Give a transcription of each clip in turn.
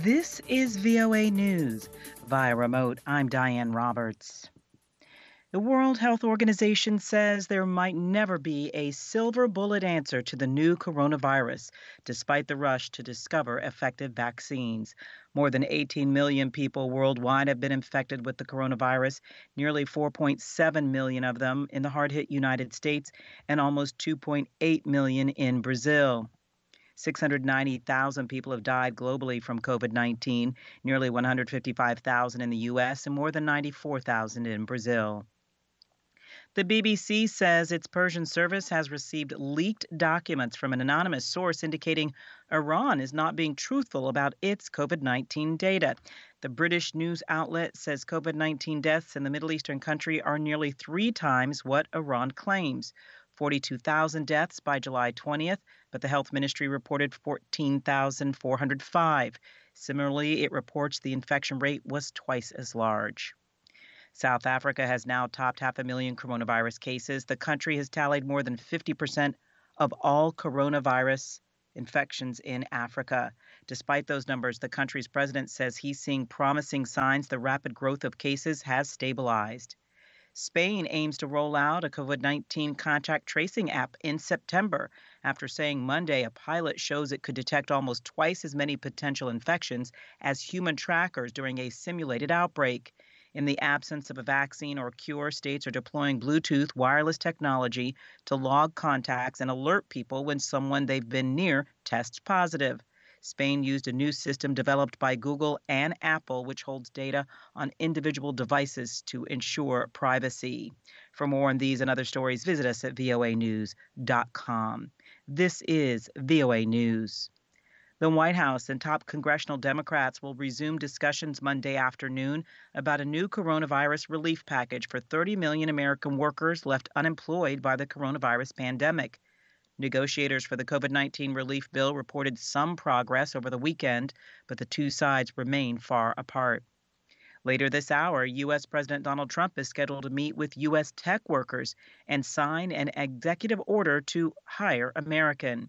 This is VOA News. Via remote, I'm Diane Roberts. The World Health Organization says there might never be a silver bullet answer to the new coronavirus, despite the rush to discover effective vaccines. More than 18 million people worldwide have been infected with the coronavirus, nearly 4.7 million of them in the hard hit United States, and almost 2.8 million in Brazil. 690,000 people have died globally from COVID 19, nearly 155,000 in the U.S., and more than 94,000 in Brazil. The BBC says its Persian service has received leaked documents from an anonymous source indicating Iran is not being truthful about its COVID 19 data. The British news outlet says COVID 19 deaths in the Middle Eastern country are nearly 3 times what Iran claims. 42,000 deaths by July 20th, but the health ministry reported 14,405. Similarly, it reports the infection rate was twice as large. South Africa has now topped 500,000 coronavirus cases. The country has tallied more than 50% of all coronavirus infections in Africa. Despite those numbers, the country's president says he's seeing promising signs the rapid growth of cases has stabilized. Spain aims to roll out a COVID-19 contact tracing app in September after saying Monday a pilot shows it could detect almost twice as many potential infections as human trackers during a simulated outbreak. In the absence of a vaccine or cure, states are deploying Bluetooth wireless technology to log contacts and alert people when someone they've been near tests positive. Spain used a new system developed by Google and Apple, which holds data on individual devices to ensure privacy. For more on these and other stories, visit us at voanews.com. This is VOA News. The White House and top congressional Democrats will resume discussions Monday afternoon about a new coronavirus relief package for 30 million American workers left unemployed by the coronavirus pandemic. Negotiators for the COVID-19 relief bill reported some progress over the weekend, but the two sides remain far apart. Later this hour, U.S. President Donald Trump is scheduled to meet with U.S. tech workers and sign an executive order to hire American.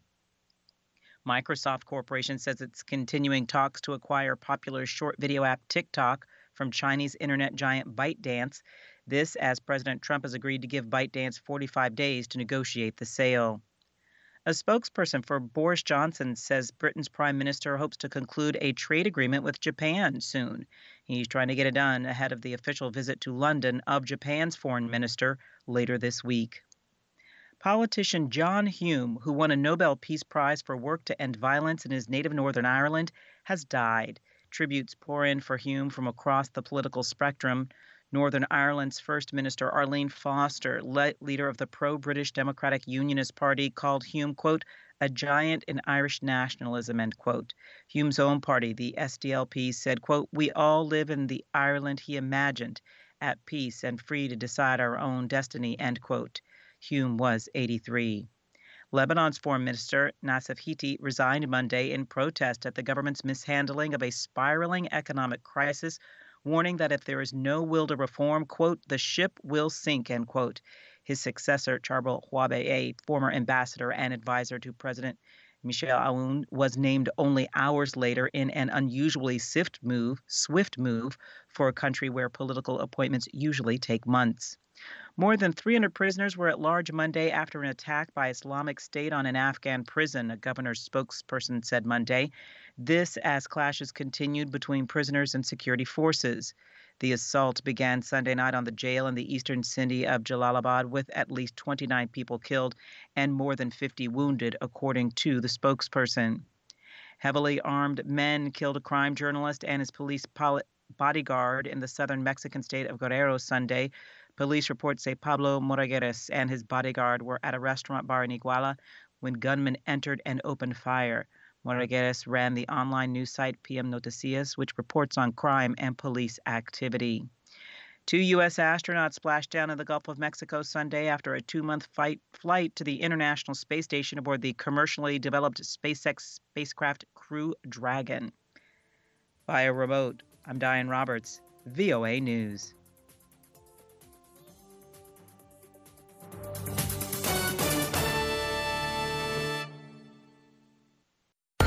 Microsoft Corporation says it's continuing talks to acquire popular short video app TikTok from Chinese internet giant ByteDance. This as President Trump has agreed to give ByteDance 45 days to negotiate the sale. A spokesperson for Boris Johnson says Britain's prime minister hopes to conclude a trade agreement with Japan soon. He's trying to get it done ahead of the official visit to London of Japan's foreign minister later this week. Politician John Hume, who won a Nobel Peace Prize for work to end violence in his native Northern Ireland, has died. Tributes pour in for Hume from across the political spectrum. Northern Ireland's First Minister Arlene Foster, leader of the pro-British Democratic Unionist Party, called Hume, quote, a giant in Irish nationalism, end quote. Hume's own party, the SDLP, said, quote, we all live in the Ireland he imagined, at peace and free to decide our own destiny, end quote. Hume was 83. Lebanon's foreign minister, Nassef Hiti, resigned Monday in protest at the government's mishandling of a spiraling economic crisis, warning that if there is no will to reform, quote, the ship will sink, end quote. His successor, Charbel Hwabe, a former ambassador and advisor to President Michel Aoun, was named only hours later in an unusually swift move for a country where political appointments usually take months. More than 300 prisoners were at large Monday after an attack by Islamic State on an Afghan prison, a governor's spokesperson said Monday. This as clashes continued between prisoners and security forces. The assault began Sunday night on the jail in the eastern city of Jalalabad with at least 29 people killed and more than 50 wounded, according to the spokesperson. Heavily armed men killed a crime journalist and his police bodyguard in the southern Mexican state of Guerrero Sunday. Police reports say Pablo Moragueres and his bodyguard were at a restaurant bar in Iguala when gunmen entered and opened fire. Moragueres ran the online news site PM Noticias, which reports on crime and police activity. 2 U.S. astronauts splashed down in the Gulf of Mexico Sunday after a 2-month flight to the International Space Station aboard the commercially developed SpaceX spacecraft Crew Dragon. Via remote, I'm Diane Roberts, VOA News.